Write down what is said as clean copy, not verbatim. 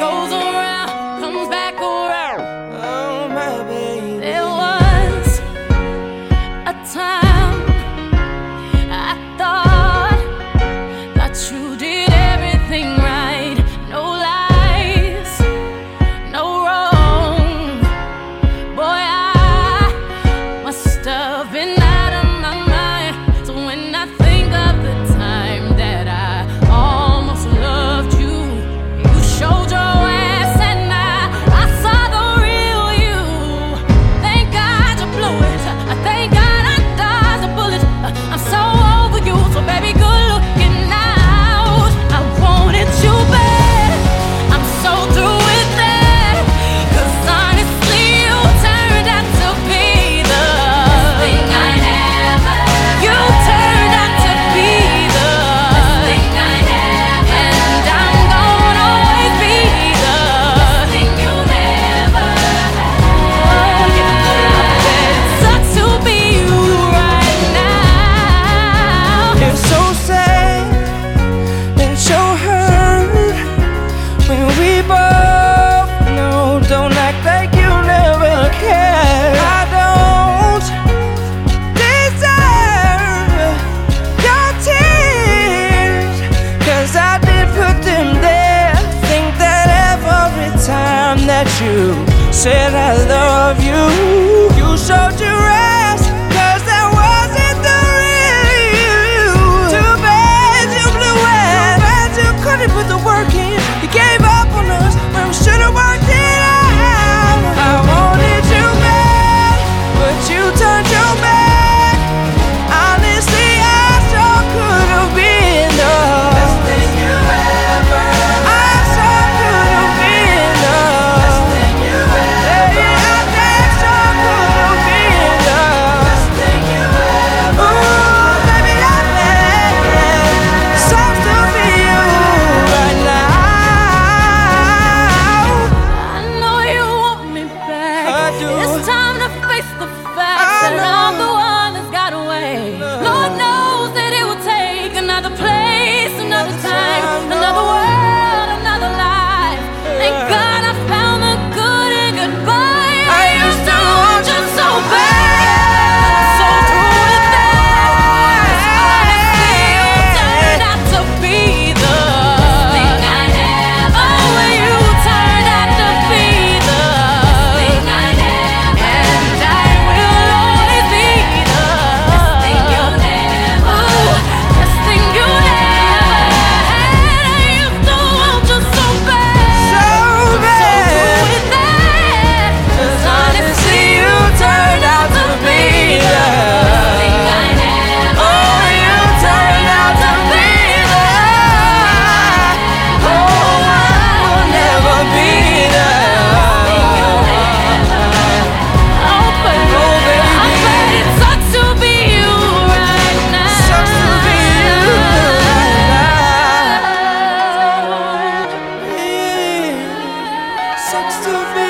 goes around, comes back around. Oh, my baby. There was a time I thought that you did everything right. No lies, no wrong. Boy, I must have been out of my mind. So when I think of the time that I almost loved you, you showed your ass and I saw the real you. Thank God you blew it. Thank God I dodged a bullet. I'm so over you, so baby, good looking out. I wanted you bad. I'm so through with that. 'Cause honestly, you turned out to be the best thing I ever had. You turned out to be the best thing I ever had. And I'm gonna always be the best thing you've ever had. Oh yeah, it sucks to be you right now. It's so sad and so hurt when we both know. Don't act like you never cared. I don't deserve your tears, 'cause I did put them there. Think that every time that you said I love you, you showed your ass, 'cause that wasn't the real you. Too bad you blew it. Too bad you couldn't put the work in. You gave up on us when we should've worked it out. I wanted you back, but you turned your back. Honestly, I sure could've been the best thing you ever had. I sure could've been the best thing you ever had. I sure could've been the best thing you ever had. Ooh, baby, that man sucks to be you right now. I know you want me back. I do. It's time to face the facts I that know. I'm the one that's got away. Lord knows that it will take another place, another time, another world, another life. Thank God I found the good in goodbye. I used to want you so bad. So through with that. 'Cause honestly, you turned out to be the best thing I ever had. Oh, you turned out to be the best thing I ever had. And I will always be the best thing you never had. Best thing you never had. I used to want you so bad. So bad. Through with that. 'Cause honestly, you turned out to be the best thing I ever had. Oh, you turned out to be the. Oh, I will never be the. Oh, baby, Oh, baby. I bet it sucks to be you right now. Sucks to be you right now. Sucks to be